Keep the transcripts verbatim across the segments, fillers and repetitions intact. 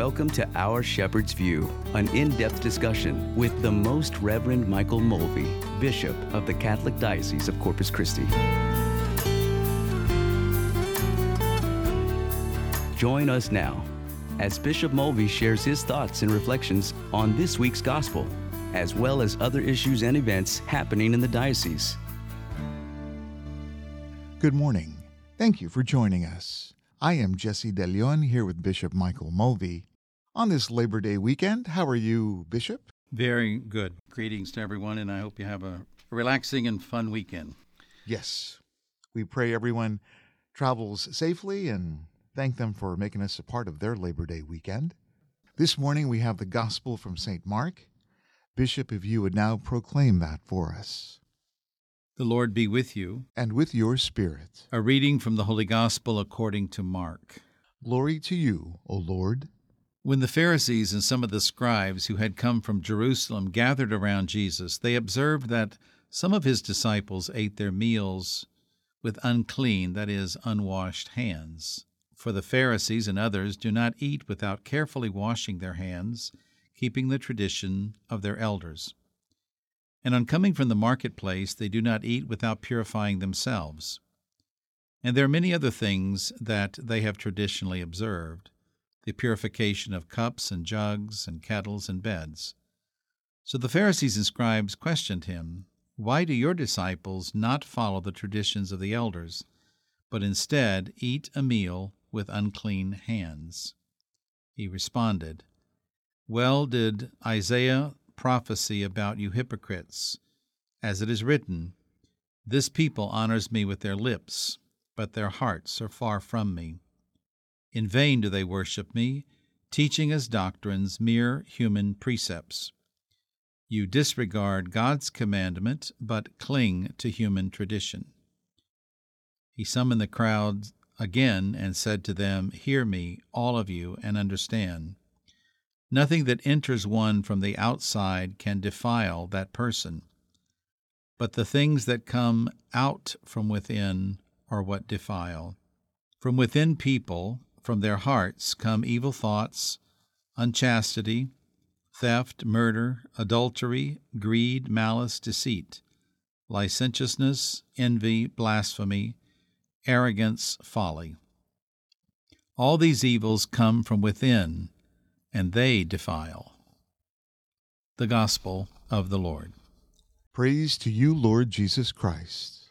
Welcome to Our Shepherd's View, an in-depth discussion with the Most Reverend Michael Mulvey, Bishop of the Catholic Diocese of Corpus Christi. Join us now as Bishop Mulvey shares his thoughts and reflections on this week's Gospel, as well as other issues and events happening in the diocese. Good morning. Thank you for joining us. I am Jesse De Leon here with Bishop Michael Mulvey. On this Labor Day weekend, how are you, Bishop? Very good. Greetings to everyone, and I hope you have a relaxing and fun weekend. Yes. We pray everyone travels safely and thank them for making us a part of their Labor Day weekend. This morning we have the Gospel from Saint Mark. Bishop, if you would now proclaim that for us. The Lord be with you. And with your spirit. A reading from the Holy Gospel according to Mark. Glory to you, O Lord. When the Pharisees and some of the scribes who had come from Jerusalem gathered around Jesus, they observed that some of his disciples ate their meals with unclean, that is, unwashed hands. For the Pharisees and others do not eat without carefully washing their hands, keeping the tradition of their elders. And on coming from the marketplace, they do not eat without purifying themselves. And there are many other things that they have traditionally observed, the purification of cups and jugs and kettles and beds. So the Pharisees and scribes questioned him, "Why do your disciples not follow the traditions of the elders, but instead eat a meal with unclean hands?" He responded, "Well did Isaiah prophecy about you hypocrites, as it is written, 'This people honors me with their lips, but their hearts are far from me. In vain do they worship me, teaching as doctrines mere human precepts. You disregard God's commandment, but cling to human tradition.'" He summoned the crowd again and said to them, "Hear me, all of you, and understand. Nothing that enters one from the outside can defile that person, but the things that come out from within are what defile. From within people, from their hearts, come evil thoughts, unchastity, theft, murder, adultery, greed, malice, deceit, licentiousness, envy, blasphemy, arrogance, folly. All these evils come from within, and they defile." The Gospel of the Lord. Praise to you, Lord Jesus Christ.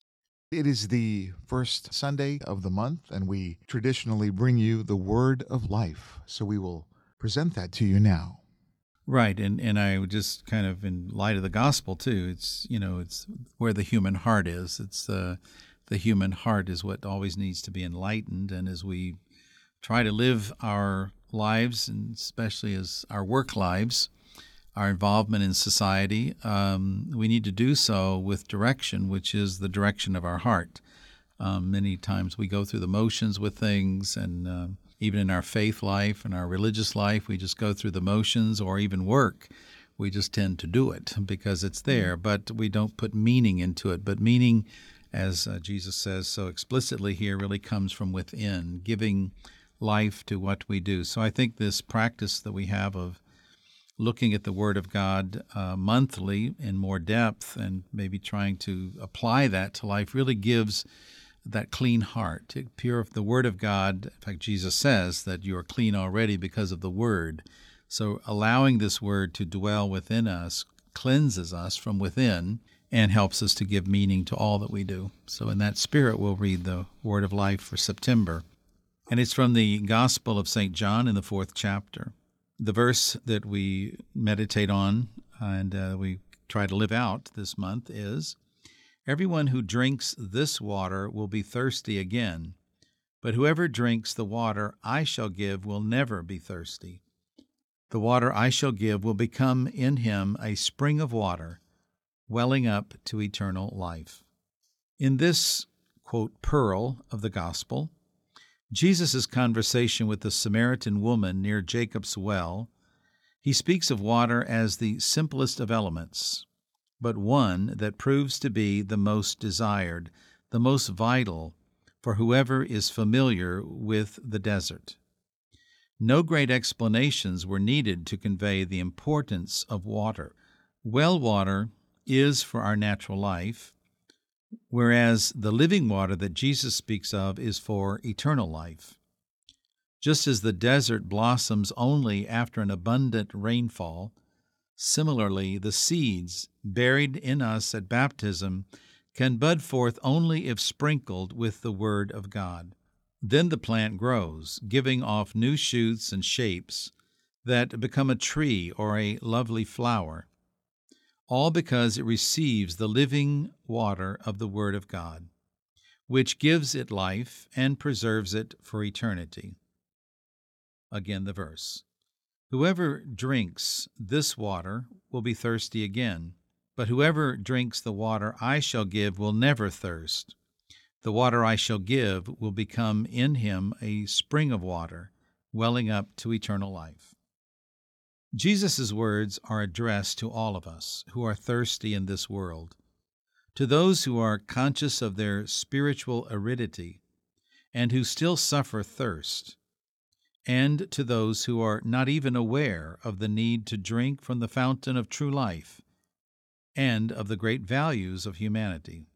It is the first Sunday of the month, and we traditionally bring you the Word of Life. So we will present that to you now. Right, and, and I would just kind of, in light of the Gospel too, it's, you know, it's where the human heart is. It's the, the human heart is what always needs to be enlightened, and as we try to live our lives, and especially as our work lives, our involvement in society, um, we need to do so with direction, which is the direction of our heart. Um, many times we go through the motions with things, and uh, even in our faith life and our religious life, we just go through the motions, or even work. We just tend to do it because it's there, but we don't put meaning into it. But meaning, as uh, Jesus says so explicitly here, really comes from within, giving life to what we do. So I think this practice that we have of looking at the Word of God uh, monthly in more depth and maybe trying to apply that to life really gives that clean heart. It pure, the Word of God, in fact, Jesus says that you are clean already because of the Word. So allowing this Word to dwell within us cleanses us from within and helps us to give meaning to all that we do. So in that spirit, we'll read the Word of Life for September. And it's from the Gospel of Saint John in the fourth chapter. The verse that we meditate on and uh, we try to live out this month is, "Everyone who drinks this water will be thirsty again, but whoever drinks the water I shall give will never be thirsty. The water I shall give will become in him a spring of water, welling up to eternal life." In this, quote, pearl of the Gospel, Jesus' conversation with the Samaritan woman near Jacob's well, he speaks of water as the simplest of elements, but one that proves to be the most desired, the most vital for whoever is familiar with the desert. No great explanations were needed to convey the importance of water. Well water is for our natural life, whereas the living water that Jesus speaks of is for eternal life. Just as the desert blossoms only after an abundant rainfall, similarly the seeds buried in us at baptism can bud forth only if sprinkled with the Word of God. Then the plant grows, giving off new shoots and shapes that become a tree or a lovely flower, all because it receives the living water of the Word of God, which gives it life and preserves it for eternity. Again the verse. Whoever drinks this water will be thirsty again, but whoever drinks the water I shall give will never thirst. The water I shall give will become in him a spring of water, welling up to eternal life. Jesus' words are addressed to all of us who are thirsty in this world, to those who are conscious of their spiritual aridity and who still suffer thirst, and to those who are not even aware of the need to drink from the fountain of true life and of the great values of humanity.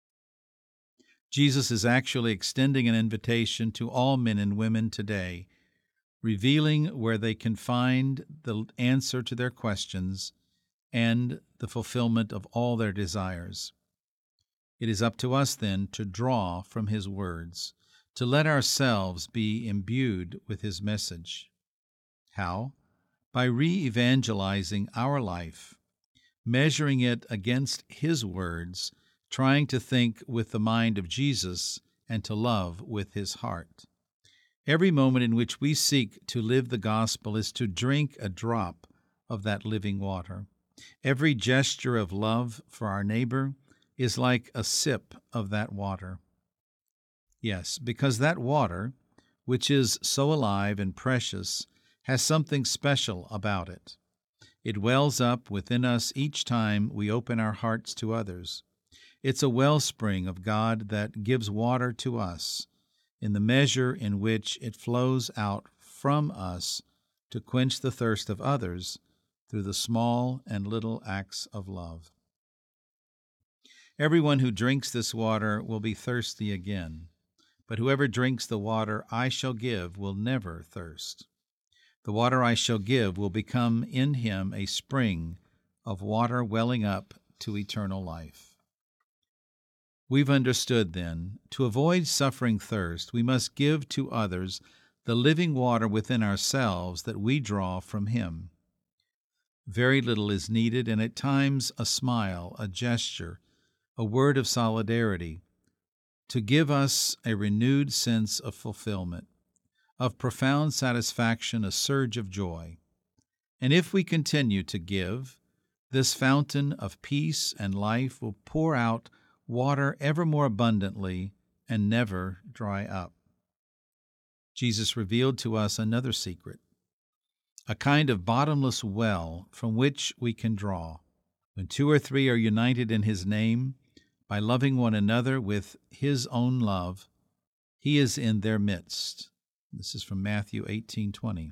Jesus is actually extending an invitation to all men and women today, revealing where they can find the answer to their questions and the fulfillment of all their desires. It is up to us, then, to draw from His words, to let ourselves be imbued with His message. How? By re-evangelizing our life, measuring it against His words, trying to think with the mind of Jesus and to love with His heart. Every moment in which we seek to live the gospel is to drink a drop of that living water. Every gesture of love for our neighbor is like a sip of that water. Yes, because that water, which is so alive and precious, has something special about it. It wells up within us each time we open our hearts to others. It's a wellspring of God that gives water to us in the measure in which it flows out from us to quench the thirst of others through the small and little acts of love. Everyone who drinks this water will be thirsty again, but whoever drinks the water I shall give will never thirst. The water I shall give will become in him a spring of water welling up to eternal life. We've understood, then, to avoid suffering thirst, we must give to others the living water within ourselves that we draw from Him. Very little is needed, and at times a smile, a gesture, a word of solidarity, to give us a renewed sense of fulfillment, of profound satisfaction, a surge of joy. And if we continue to give, this fountain of peace and life will pour out water ever more abundantly and never dry up. Jesus revealed to us another secret, a kind of bottomless well from which we can draw. When two or three are united in His name, by loving one another with His own love, He is in their midst. This is from Matthew eighteen twenty.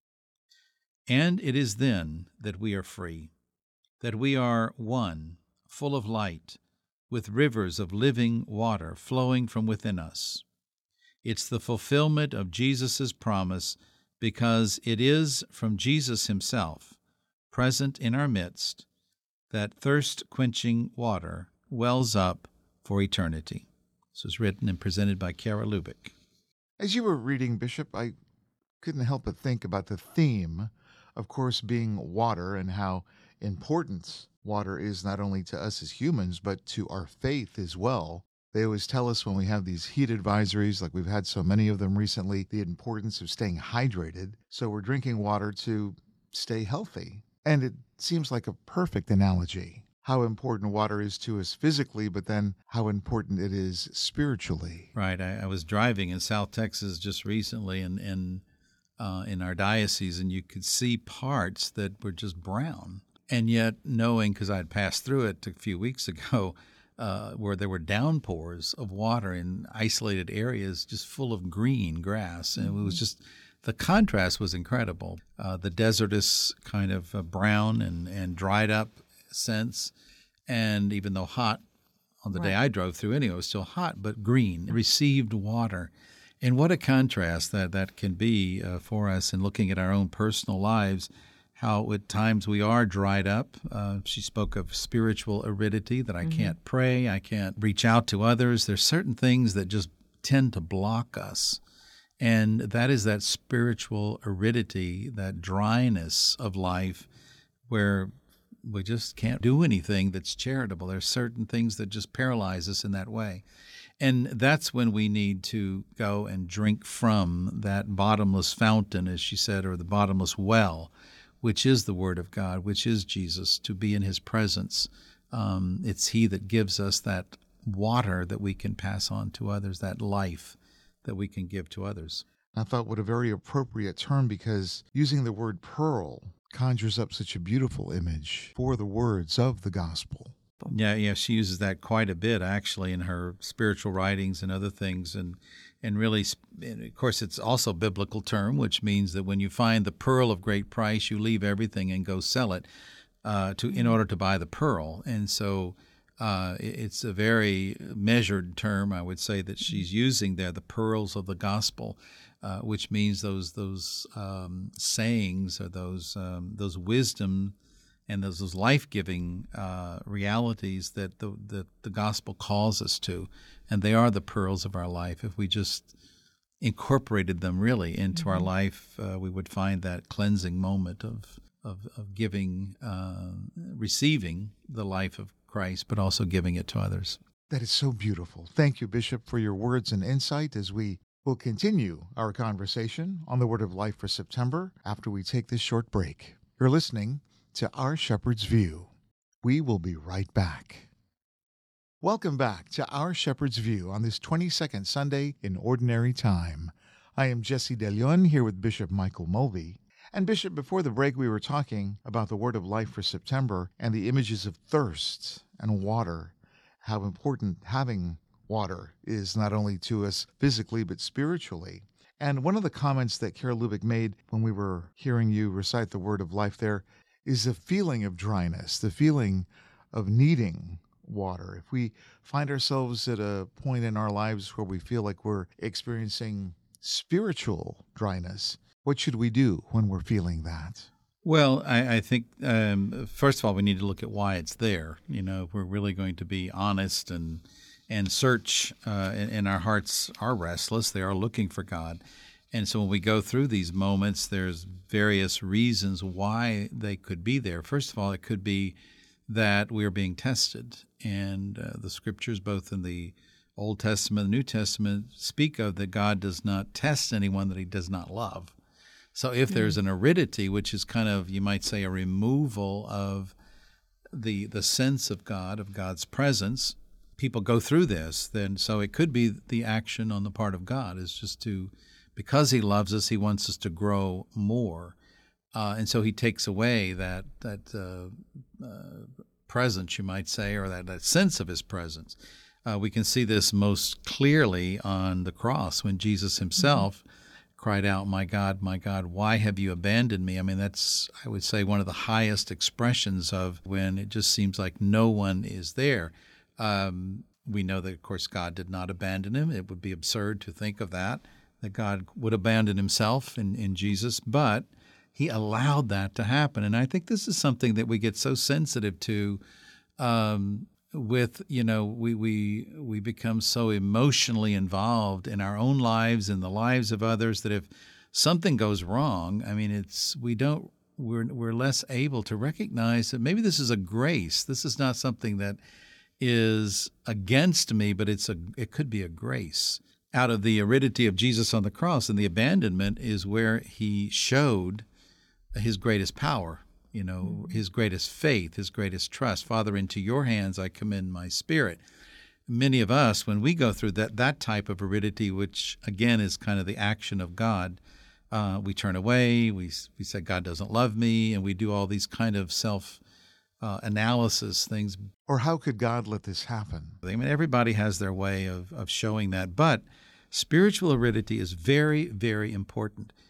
And it is then that we are free, that we are one, full of light, with rivers of living water flowing from within us. It's the fulfillment of Jesus' promise because it is from Jesus Himself, present in our midst, that thirst-quenching water wells up for eternity. This was written and presented by Kara Lubick. As you were reading, Bishop, I couldn't help but think about the theme, of course, being water and how important water is not only to us as humans, but to our faith as well. They always tell us when we have these heat advisories, like we've had so many of them recently, the importance of staying hydrated. So we're drinking water to stay healthy. And it seems like a perfect analogy, how important water is to us physically, but then how important it is spiritually. Right. I, I was driving in South Texas just recently and, and uh, in our diocese, and you could see parts that were just brown. And yet, knowing, because I had passed through it a few weeks ago, uh, where there were downpours of water in isolated areas just full of green grass. And mm-hmm. It was just the contrast was incredible. Uh, the desertous kind of uh, brown and, and dried up sense, and even though hot on the right. day I drove through anyway, it was still hot, but green, received water. And what a contrast that, that can be uh, for us in looking at our own personal lives, how at times we are dried up. Uh, she spoke of spiritual aridity, that I mm-hmm. can't pray, I can't reach out to others. There's certain things that just tend to block us. And that is that spiritual aridity, that dryness of life where we just can't do anything that's charitable. There's certain things that just paralyze us in that way. And that's when we need to go and drink from that bottomless fountain, as she said, or the bottomless well, which is the Word of God, which is Jesus, to be in His presence. Um, it's He that gives us that water that we can pass on to others, that life that we can give to others. I thought what a very appropriate term, because using the word pearl conjures up such a beautiful image for the words of the gospel. Yeah, yeah, she uses that quite a bit, actually, in her spiritual writings and other things. And and really, and of course, it's also a biblical term, which means that when you find the pearl of great price, you leave everything and go sell it uh, to in order to buy the pearl. And so uh, it's a very measured term, I would say, that she's using there, the pearls of the gospel, uh, which means those those um, sayings or those um, those wisdom and those, those life-giving uh, realities that the, the the gospel calls us to. And they are the pearls of our life. If we just incorporated them really into mm-hmm. our life, uh, we would find that cleansing moment of of, of giving, uh, receiving the life of Christ, but also giving it to others. That is so beautiful. Thank you, Bishop, for your words and insight as we will continue our conversation on the Word of Life for September after we take this short break. You're listening to Our Shepherd's View. We will be right back. Welcome back to Our Shepherd's View on this twenty-second Sunday in Ordinary Time. I am Jesse DeLeon here with Bishop Michael Mulvey. And Bishop, before the break we were talking about the Word of Life for September and the images of thirst and water, how important having water is not only to us physically but spiritually. And one of the comments that Carol Lubick made when we were hearing you recite the Word of Life there is the feeling of dryness, the feeling of needing water. If we find ourselves at a point in our lives where we feel like we're experiencing spiritual dryness, what should we do when we're feeling that? Well, I, I think, um, first of all, we need to look at why it's there. You know, if we're really going to be honest and and search, uh, and, and our hearts are restless, they are looking for God. And so when we go through these moments, there's various reasons why they could be there. First of all, it could be that we are being tested. And uh, the Scriptures, both in the Old Testament and the New Testament, speak of that God does not test anyone that He does not love. So if mm-hmm. there's an aridity, which is kind of, you might say, a removal of the the sense of God, of God's presence, people go through this, then so it could be the action on the part of God is just to, because He loves us, He wants us to grow more. Uh, and so He takes away that that uh, uh, presence, you might say, or that, that sense of His presence. Uh, we can see this most clearly on the cross when Jesus Himself mm-hmm. cried out, "My God, my God, why have you abandoned me?" I mean, that's, I would say, one of the highest expressions of when it just seems like no one is there. Um, we know that, of course, God did not abandon Him. It would be absurd to think of that, that God would abandon Himself in, in Jesus, but He allowed that to happen. And I think this is something that we get so sensitive to um, with, you know, we, we we become so emotionally involved in our own lives and the lives of others that if something goes wrong, I mean, it's we don't we're we're less able to recognize that maybe this is a grace. This is not something that is against me, but it's a it could be a grace. Out of the aridity of Jesus on the cross and the abandonment is where He showed His greatest power, you know, His greatest faith, His greatest trust. Father, into your hands I commend my spirit. Many of us, when we go through that that type of aridity, which again is kind of the action of God, uh, we turn away, we we say God doesn't love me, and we do all these kind of self uh, analysis things. Or how could God let this happen? I mean, everybody has their way of, of showing that, but spiritual aridity is very, very important.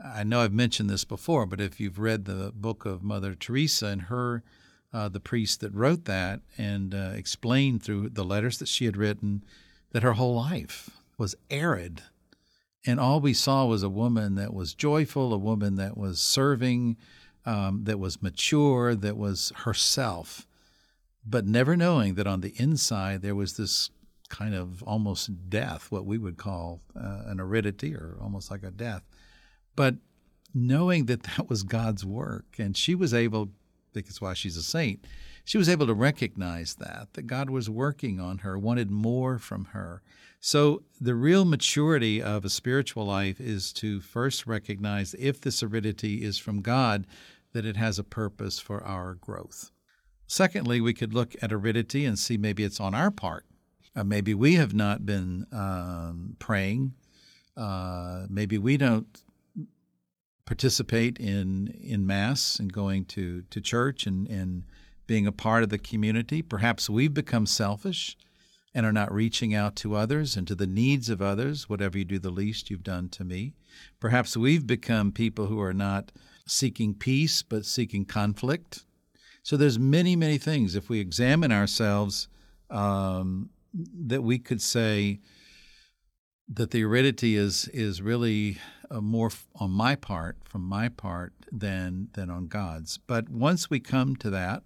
I know I've mentioned this before, but if you've read the book of Mother Teresa and her, uh, the priest that wrote that, and uh, explained through the letters that she had written that her whole life was arid. And all we saw was a woman that was joyful, a woman that was serving, um, that was mature, that was herself, but never knowing that on the inside there was this kind of almost death, what we would call uh, an aridity, or almost like a death. But knowing that that was God's work, and she was able, because why she's a saint, she was able to recognize that, that God was working on her, wanted more from her. So the real maturity of a spiritual life is to first recognize, if this aridity is from God, that it has a purpose for our growth. Secondly, we could look at aridity and see maybe it's on our part. Uh, maybe we have not been um, praying. Uh, maybe we don't participate in in Mass and going to, to church and, and being a part of the community. Perhaps we've become selfish and are not reaching out to others and to the needs of others. Whatever you do the least, you've done to me. Perhaps we've become people who are not seeking peace but seeking conflict. So there's many, many things. If we examine ourselves, um, that we could say that the aridity is is really uh, more f- on my part, from my part, than than on God's. But once we come to that,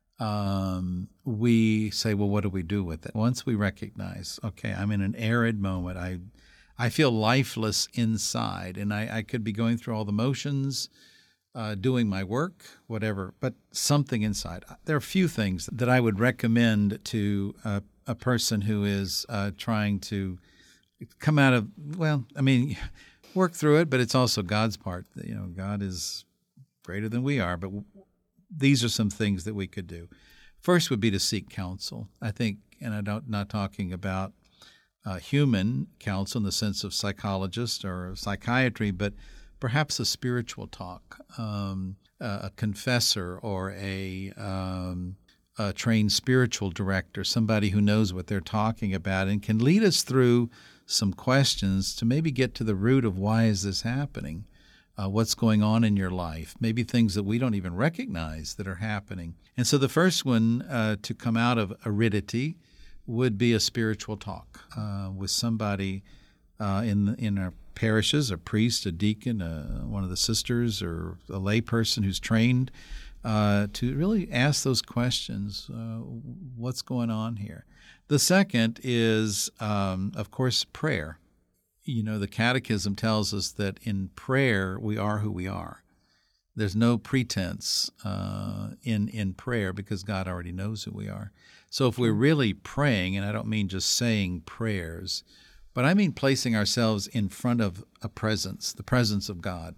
um, we say, well, what do we do with it? Once we recognize, okay, I'm in an arid moment. I I feel lifeless inside, and I, I could be going through all the motions, uh, doing my work, whatever, but something inside. There are a few things that I would recommend to a, a person who is uh, trying to come out of, well, I mean, work through it, but it's also God's part. You know, God is greater than we are, but these are some things that we could do. First would be to seek counsel. I think, and I'm not, not talking about uh, human counsel in the sense of psychologist or psychiatry, but perhaps a spiritual talk, um, a confessor or a, um, a trained spiritual director, somebody who knows what they're talking about and can lead us through some questions to maybe get to the root of why is this happening. Uh, what's going on in your life, maybe things that we don't even recognize that are happening. And so the first one uh, to come out of aridity would be a spiritual talk uh, with somebody uh, in in our parishes, a priest, a deacon, uh, one of the sisters, or a lay person who's trained uh, to really ask those questions. Uh, what's going on here? The second is, um, of course, prayer. You know, the Catechism tells us that in prayer we are who we are. There's no pretense uh, in in prayer because God already knows who we are. So if we're really praying, and I don't mean just saying prayers, but I mean placing ourselves in front of a presence, the presence of God,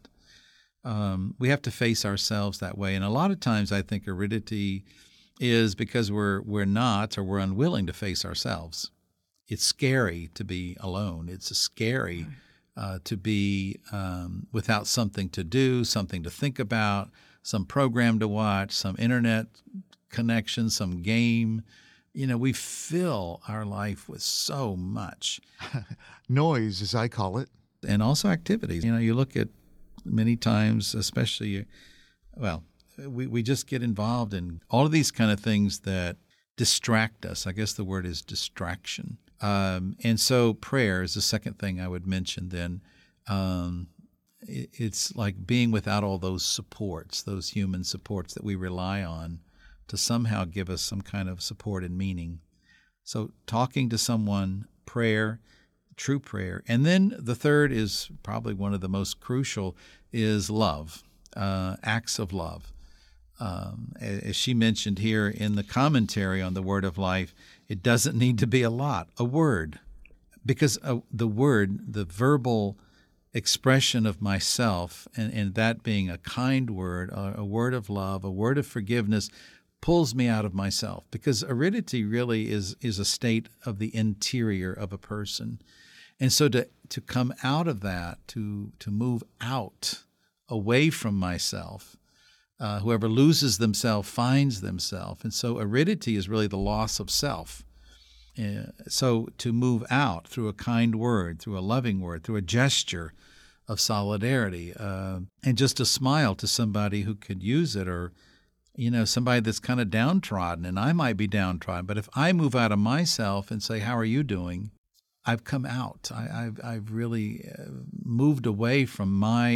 um, we have to face ourselves that way. And a lot of times I think aridity is because we're we're not, or we're unwilling to face ourselves. It's scary to be alone. It's scary uh, to be um, without something to do, something to think about, some program to watch, some internet connection, some game. You know, we fill our life with so much. Noise, as I call it. And also activities. You know, you look at many times, especially, well, we, we just get involved in all of these kind of things that distract us. I guess the word is distraction. Um, and so prayer is the second thing I would mention then. Um, it, it's like being without all those supports, those human supports that we rely on to somehow give us some kind of support and meaning. So talking to someone, prayer, true prayer. And then the third is probably one of the most crucial, is love, uh, acts of love. Um, as she mentioned here in the commentary on the Word of Life, it doesn't need to be a lot, a word, because uh, the word, the verbal expression of myself, and, and that being a kind word, a, a word of love, a word of forgiveness, pulls me out of myself. Because aridity really is is a state of the interior of a person. And so to, to come out of that, to to move out, away from myself, Uh, whoever loses themselves finds themselves. And so aridity is really the loss of self. Uh, so to move out through a kind word, through a loving word, through a gesture, of solidarity, uh, and just a smile to somebody who could use it, or, you know, somebody that's kind of downtrodden, and I might be downtrodden. But if I move out of myself and say, how are you doing? I've come out. I, I've, I've really uh, moved away from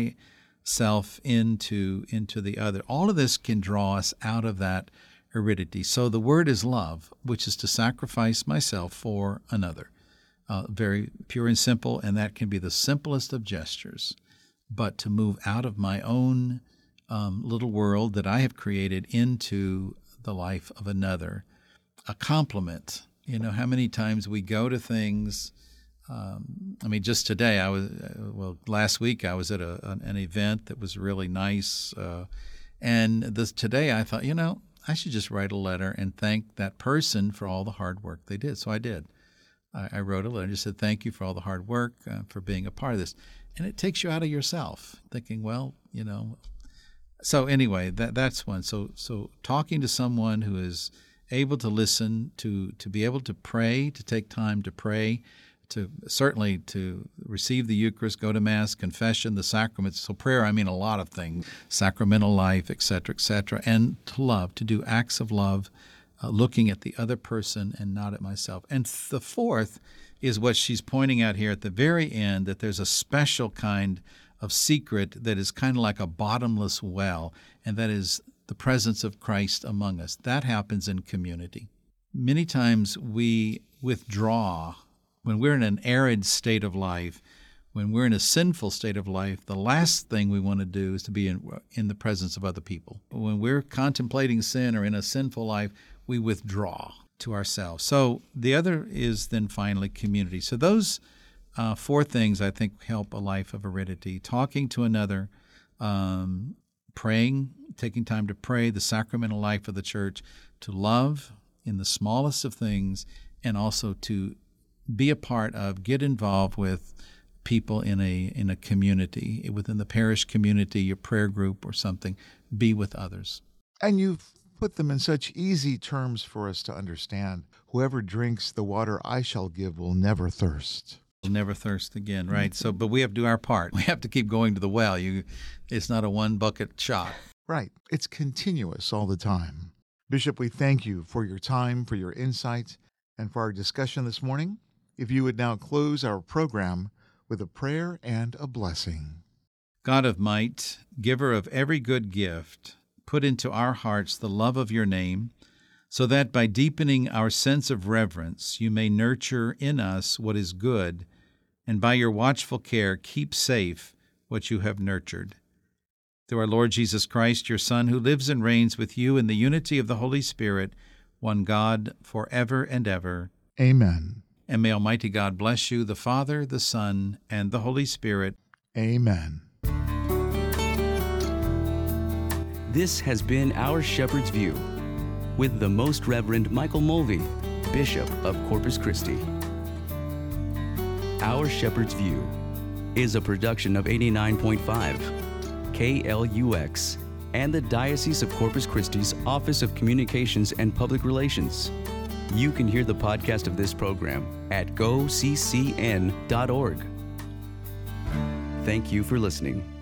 myself into, into the other. All of this can draw us out of that aridity. So the word is love, which is to sacrifice myself for another. Uh, very pure and simple, and that can be the simplest of gestures. But to move out of my own um, little world that I have created into the life of another. A compliment. You know, how many times we go to things. Um, I mean, just today, I was, well, last week I was at a, an, an event that was really nice. Uh, and this today I thought, you know, I should just write a letter and thank that person for all the hard work they did. So I did. I wrote a letter and just said, thank you for all the hard work, uh, for being a part of this. And it takes you out of yourself, thinking, well, you know. So anyway, that that's one. So so talking to someone who is able to listen, to, to be able to pray, to take time to pray, to certainly to receive the Eucharist, go to Mass, confession, the sacraments. So prayer, I mean a lot of things, sacramental life, et cetera, et cetera, and to love, to do acts of love, Uh, looking at the other person and not at myself. And th- the fourth is what she's pointing out here at the very end, that there's a special kind of secret that is kind of like a bottomless well, and that is the presence of Christ among us. That happens in community. Many times we withdraw when we're in an arid state of life. When we're in a sinful state of life, the last thing we want to do is to be in, in the presence of other people. When we're contemplating sin or in a sinful life, we withdraw to ourselves. So the other is then finally community. So those uh, four things, I think, help a life of aridity. Talking to another, um, praying, taking time to pray, the sacramental life of the church, to love in the smallest of things, and also to be a part of, get involved with people in a in a community, within the parish community, your prayer group or something. Be with others. And you've put them in such easy terms for us to understand. Whoever drinks the water I shall give will never thirst. Will never thirst again, right? So, but we have to do our part. We have to keep going to the well. You, it's not a one bucket shot. Right. It's continuous all the time. Bishop, we thank you for your time, for your insights, and for our discussion this morning. If you would now close our program with a prayer and a blessing. God of might, giver of every good gift, put into our hearts the love of your name, so that by deepening our sense of reverence, you may nurture in us what is good, and by your watchful care keep safe what you have nurtured. Through our Lord Jesus Christ, your Son, who lives and reigns with you in the unity of the Holy Spirit, one God, forever and ever. Amen. And may Almighty God bless you, the Father, the Son, and the Holy Spirit. Amen. This has been Our Shepherd's View with the Most Reverend Michael Mulvey, Bishop of Corpus Christi. Our Shepherd's View is a production of eighty-nine point five K L U X and the Diocese of Corpus Christi's Office of Communications and Public Relations. You can hear the podcast of this program at go c c n dot org. Thank you for listening.